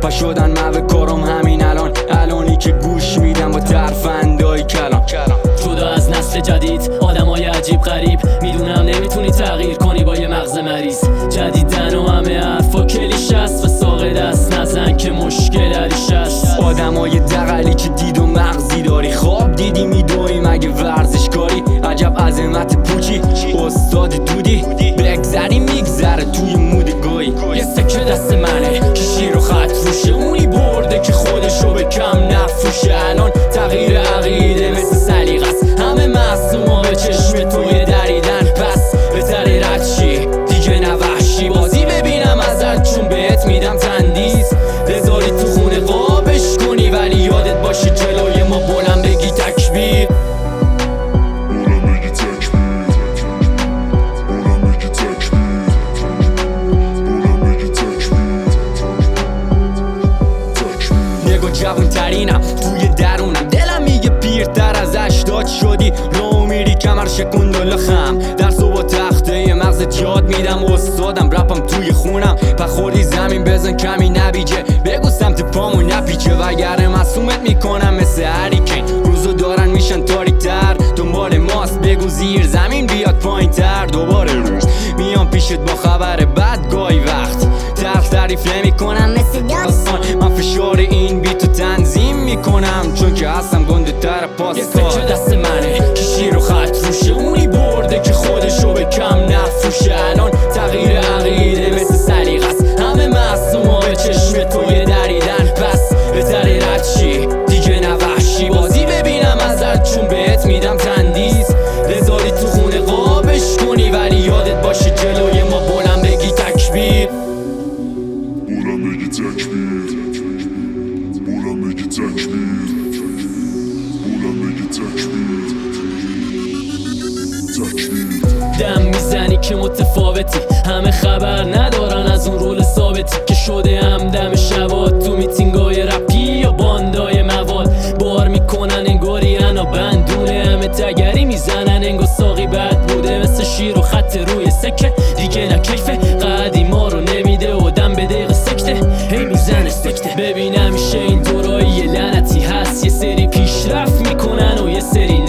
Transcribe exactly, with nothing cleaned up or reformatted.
خفه شدن موه کارم همین الان، الانی که گوش میدم با ترفندای کلام. جدا از نسل جدید آدمای عجیب غریب، میدونم نمیتونی تغییر کنی با یه مغز مریض. جدیدن و همه حرفا کلیش است و ساق دست نزن که مشکل علیش است. آدمای دقلی که دید و مغزی داری، خواب دیدی میدوی مگه ورزش کاری. عجب عظمت پوچی استاد دودی، بگذری میگذره توی مود گوی. یه سکه دست منه که شیر و خط روشه، اونی برده که خودشو به کم نفروشه. الان تغییر عقیده مثل سلیقه است، همه معصوما به چشم توی دریدن. پس بهتره رد شی دیگه نوحشی بازی ببینم ازت، چون بهت میدم تندیس. بذاری تو خونه قابش کنی ولی یادت باشه جلوی ما بلند بگی تکبیر. جوون ترینم توی درونم، دلم میگه پیرتر از هشتاد شدی. رو میری کمر شکوند و لخم، درس و با تخته مغزت یاد میدم. استادم رپم توی خونم، پخوردی زمین بزن کمی نبیجه. بگو سمت پامو نپیچه وگره معصومت میکنم مثل هریکین. روزو دارن میشن تاریک تر، دنبال ماست بگو زیر زمین بیاد پایین تر. دوباره روز میام پیشت با خبر بد گاهی وقت، تلخ تعریف نمی کنم مثل داستان. من فشار این بیتو تنظیم میکنم چون که هستم گنده تر پاسکار. یه سکه دست منه که شیر و خط روشه، اونی برده که خودشو به کم نفروشه. الان تغییر عقیده مثل سلیقه است، همه معصوما به چشم توی دریدن. پس بهتره رد شی دیگه نوحشی بازی ببینم ازت، چون بهت میدم تندیس. بذاری تو خونه قابش کنی ولی یادت باشه جلوی ما بلند بگی تکبیر. بلند بگی تکبیر، بلند بگی تکبیر، بلند بگی تکبیر، تکبیر. دم میزنی که متفاوتی، همه خبر ندارن از اون رول ثابتی که شده هم دم شبات. تو میتینگای رپی یا باندای مواد بار میکنن انگاری انا بندونه، همه تگری میزنن انگار ساقی بد بوده. مثل شیر و خط روی سکه دیگه نکیفه، قدی ما رو نمیده و دم به دقیقه سکته. هی میزنه سکته ببین همیشه این دورایی لعنتی هست، یه سری پیشرفت میکنن و یه سری